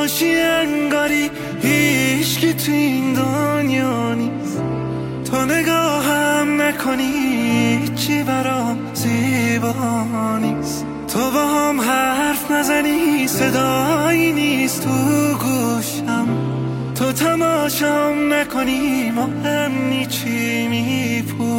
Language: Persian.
باشی انگاری هیچکی تو این دنیا نیست. تو نگاهم نکنی چی برام زیبا نیست. تو با هم حرف نزنی صدایی نیست تو گوشم. تو تماشام نکنی مهم چی میپوشم.